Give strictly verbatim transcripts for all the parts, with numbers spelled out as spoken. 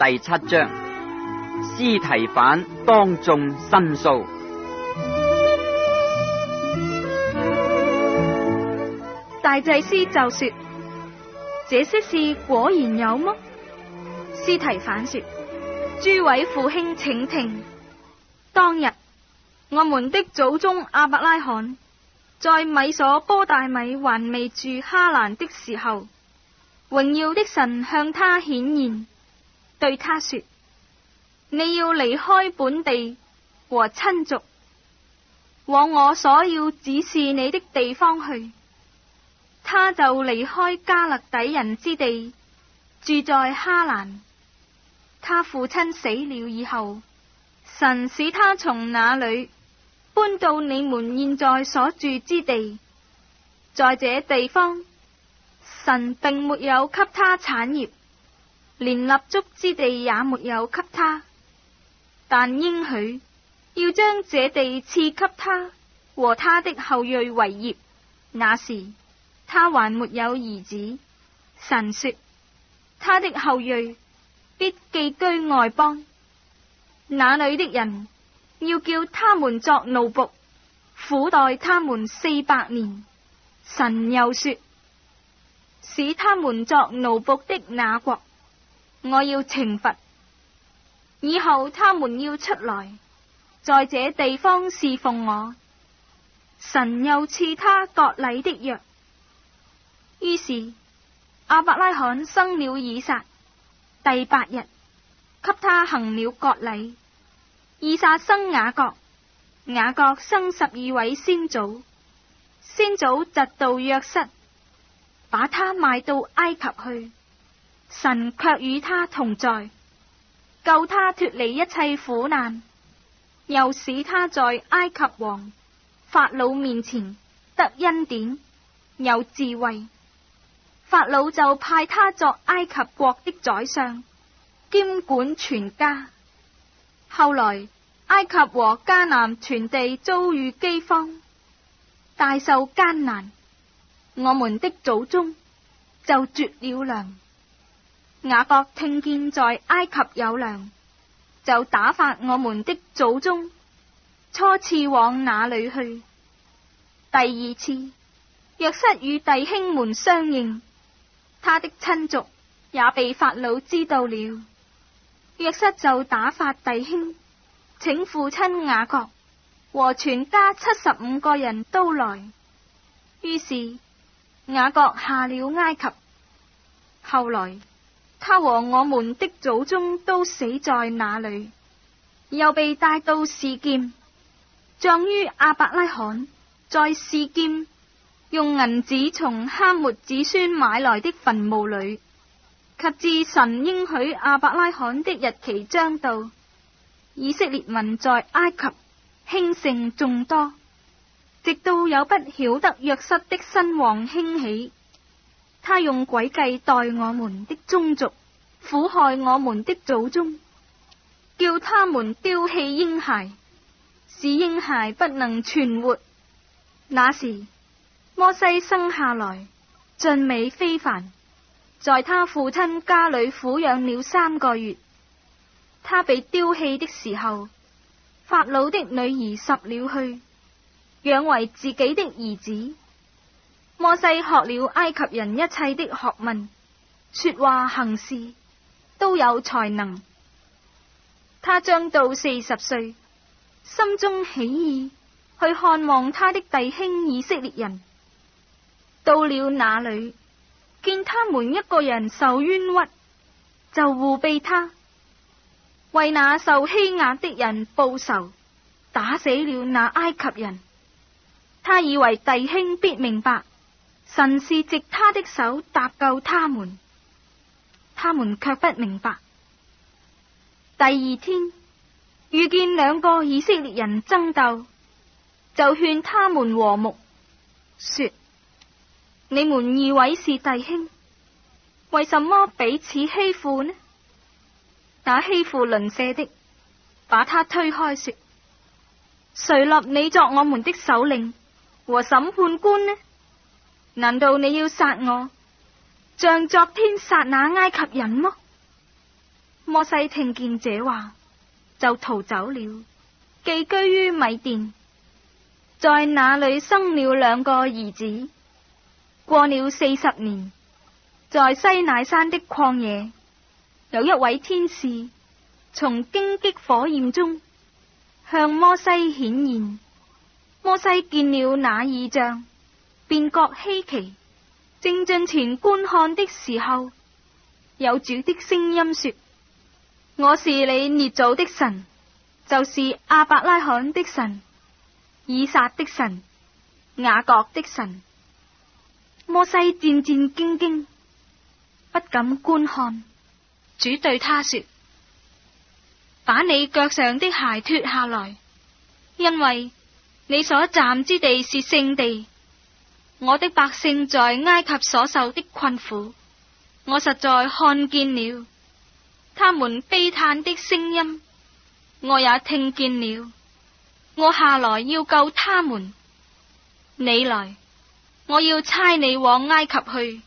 第七章，司提反當眾申訴。 大祭司就說：這些事果然有麼？司提反說：諸位父兄請聽，當日我們的祖宗亞伯拉罕在米所波大米還未住哈蘭的時候，榮耀的神向他顯現，對他說：你要離開本地和親族，往我所要指示你的地方去。他就離開迦勒底人之地，住在哈蘭。他父親死了以後，神使他從那裏搬到你們現在所住之地。在這地方，神並沒有給他產業，連立足之地也沒有給他，但應許要將這地賜給他和他的後裔為業。那時他還沒有兒子，神說他的後裔必寄居外邦，那裏的人要叫他們作奴僕，苦待他們四百年。神又說，使他們作奴僕的那國，我要懲罰，以後他們要出來，在這地方侍奉我。神又賜他割禮的約。於是亞伯拉罕生了以撒，第八日給他行了割禮。以撒生雅各，雅各生十二位先祖。先祖嫉妒約瑟，把他賣到埃及去。神卻與他同在，救他脫離一切苦難，又使他在埃及王法老面前得恩典，有智慧。法老就派他作埃及國的宰相，兼管全家。後來埃及和迦南全地遭遇饑荒，大受艱難，我們的祖宗就絕了糧。雅各聽見在埃及有糧，就打發我們的祖宗初次往那裏去。第二次約瑟與弟兄們相認，他的親族也被法老知道了。約瑟就打發弟兄請父親雅各和全家七十五個人都來。於是雅各下了埃及。後來他和我們的祖宗都死在那裏，又被帶到示劍，葬於亞伯拉罕在示劍用銀子從哈末子孫買來的墳墓裏。及至神應許亞伯拉罕的日期將到，以色列民在埃及興盛眾多，直到有不曉得約瑟的新王興起，他用詭計待我們的宗族，苦害我們的祖宗，叫他們丟棄嬰孩，使嬰孩不能存活。那時摩西生下來，俊美非凡，在他父親家裏撫養了三個月。他被丟棄的時候，法老的女兒拾了去，養為自己的兒子。摩西學了埃及人一切的學問，說話行事都有才能。他將到四十歲，心中起意去看望他的弟兄以色列人。到了那裏，見他們一個人受冤屈，就護庇他，為那受欺壓的人報仇，打死了那埃及人。他以為弟兄必明白，神是藉他的手搭救他們，他們卻不明白。第二天遇見兩個以色列人爭鬥，就勸他們和睦，說：你們二位是弟兄，為什麼彼此欺負呢？那欺負鄰舍的把他推開，說：誰立你作我們的首領和審判官呢？難道你要殺我，像昨天殺那埃及人麼？ 摩西聽見這話，就逃走了，寄居於米甸，在那裏生了兩個兒子。過了四十年，在西乃山的曠野，有一位天使從荊棘火焰中向摩西顯現。摩西見了那異象，便覺稀奇。正進前觀看的時候，有主的聲音說：我是你列祖的神，就是亞伯拉罕的神、以撒的神、雅各的神。摩西戰戰兢兢，不敢觀看。主對他說：把你腳上的鞋脫下來，因為你所站之地是聖地。我的百姓在埃及所受的困苦，我實在看見了，他們悲嘆的聲音，我也聽見了。我下來要救他們。你來，我要差你往埃及去。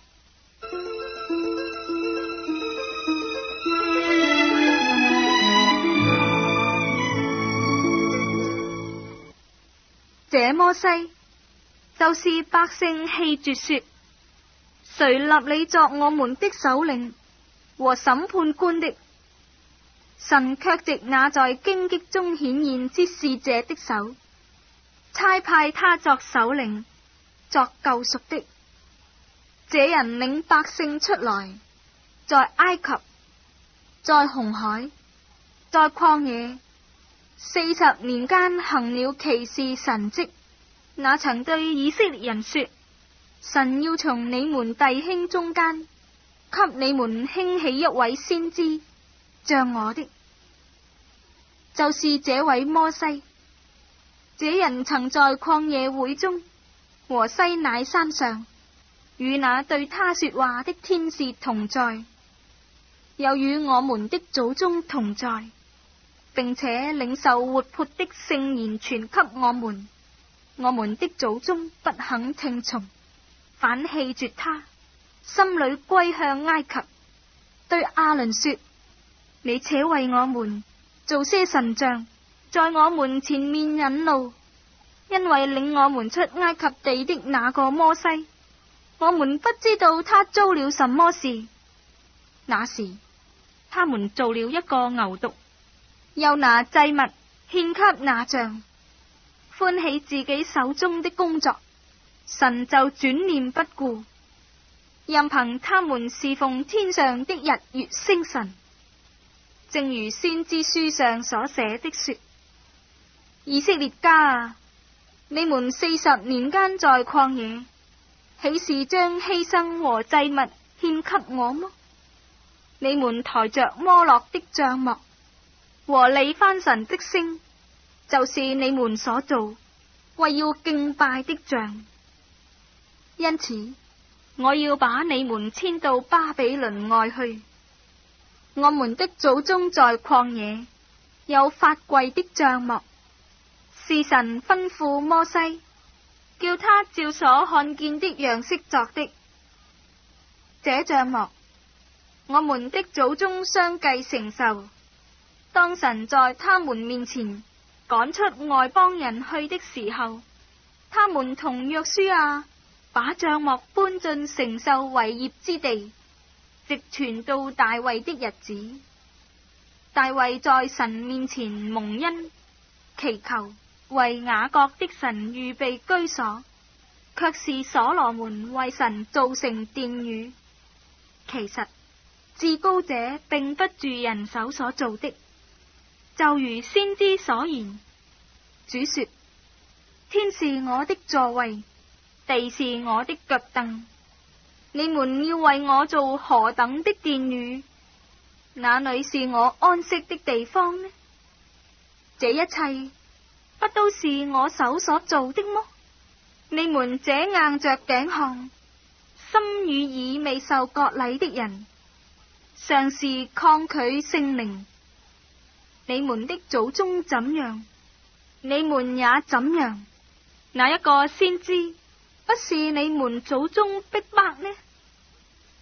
這摩西就是百姓棄絕說：誰立你作我們的首領和審判官的？神卻藉那在荊棘中顯現之使者的手，差派他作首領，作救贖的。這人領百姓出來，在埃及，在紅海，在曠野，四十年間行了奇事神蹟。那曾對以色列人說：神要從你們弟兄中間給你們興起一位先知，像我的，就是這位摩西。這人曾在曠野會中和西乃山上與那對他說話的天使同在，又與我們的祖宗同在，並且領受活潑的聖言傳給我們。我們的祖宗不肯聽從，反棄絕他，心裏歸向埃及，對亞倫說：你且為我們做些神像，在我們前面引路，因為領我們出埃及地的那個摩西，我們不知道他遭了什麼事。那時他們做了一個牛犢，又拿祭物獻給那像，歡喜自己手中的工作，神就轉念不顧，任憑他們侍奉天上的日月星辰。正如先知書上所寫的說：以色列家啊，你們四十年間在曠野，豈是將犧牲和祭物獻給我麼？你們抬着摩洛的帳幕和利番神的星，就是你們所做為要敬拜的像。因此我要把你們遷到巴比倫外去。我們的祖宗在曠野有法櫃的帳幕，是神吩咐摩西叫他照所看見的樣式作的。這帳幕我們的祖宗相繼承受，當神在他們面前趕出外邦人去的時候，他們同約書亞把帳幕搬進承受為業之地，直傳到大衛的日子。大衛在神面前蒙恩，祈求為雅各的神預備居所，卻是所羅門為神造成殿宇。其實至高者並不住人手所做的，就如先知所言，主說：天是我的座位，地是我的腳凳。你們要為我做何等的殿宇？哪裏是我安息的地方呢？這一切不都是我手所做的麼？你們這硬着頸項、心與耳未受割禮的人，常是抗拒聖靈。你們的祖宗怎樣，你們也怎樣。哪一個先知不是你們祖宗逼迫呢？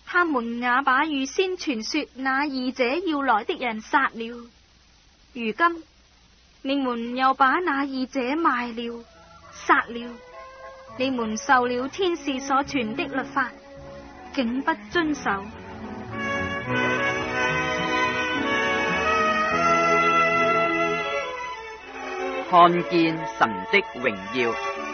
他們也把預先傳說那義者要來的人殺了。如今你們又把那義者賣了、殺了。你們受了天使所傳的律法，竟不遵守。 看見神的榮耀。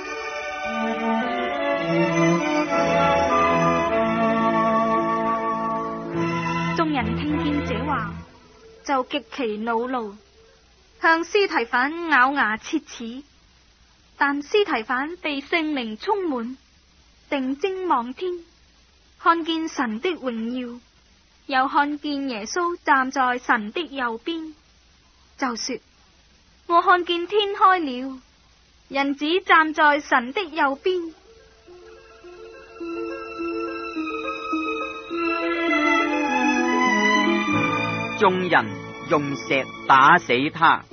眾人聽見這話，就極其惱怒，向司提反咬牙切齒。但司提反被聖靈充滿，定睛望天，看見神的榮耀，又看見耶穌站在神的右邊，就說：我看見天開了，人子站在神的右邊。 眾人用石打死他。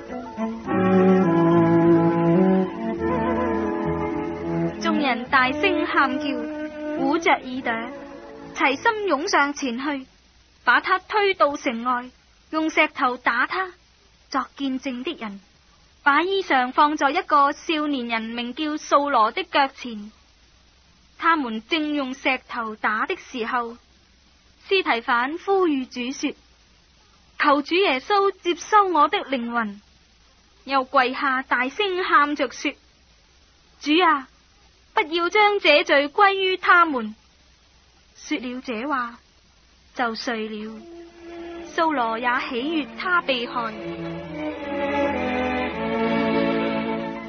眾人大聲喊叫，捂着耳朵，齊心湧上前去，把他推到城外，用石頭打他。作見證的人把衣裳放在一個少年人名叫掃羅的腳前。他們正用石頭打的時候，司提反呼籲主說：求主耶穌接收我的靈魂。又跪下大聲喊着說：主啊，不要將這罪歸於他們。說了這話就睡了。掃羅也喜悅他被害。